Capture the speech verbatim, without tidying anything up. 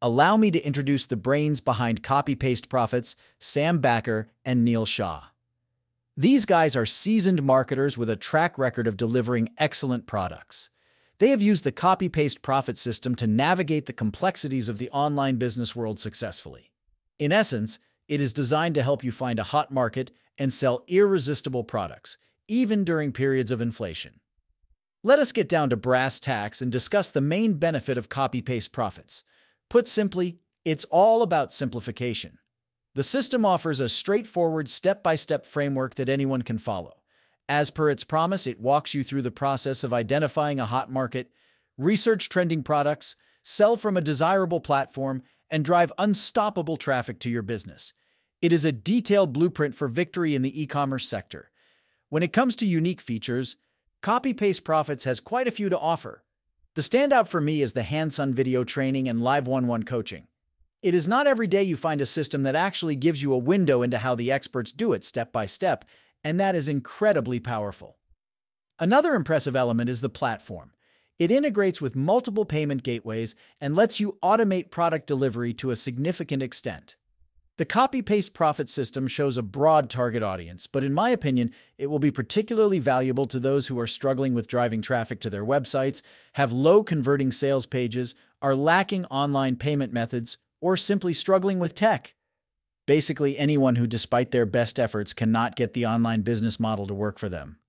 allow me to introduce the brains behind Copy Paste Profits, Sam Backer and Neil Shah. These guys are seasoned marketers with a track record of delivering excellent products. They have used the Copy Paste Profit system to navigate the complexities of the online business world successfully. In essence, it is designed to help you find a hot market and sell irresistible products, even during periods of inflation. Let us get down to brass tacks and discuss the main benefit of Copy Paste Profits. Put simply, it's all about simplification. The system offers a straightforward step-by-step framework that anyone can follow. As per its promise, it walks you through the process of identifying a hot market, research trending products, sell from a desirable platform, and drive unstoppable traffic to your business. It is a detailed blueprint for victory in the e-commerce sector. When it comes to unique features, Copy Paste Profits has quite a few to offer. The standout for me is the hands-on video training and live one-on-one coaching. It is not every day you find a system that actually gives you a window into how the experts do it step by step, and that is incredibly powerful. Another impressive element is the platform. It integrates with multiple payment gateways and lets you automate product delivery to a significant extent. The Copy Paste Profit system shows a broad target audience, but in my opinion, it will be particularly valuable to those who are struggling with driving traffic to their websites, have low converting sales pages, are lacking online payment methods, or simply struggling with tech. Basically, anyone who, despite their best efforts, cannot get the online business model to work for them.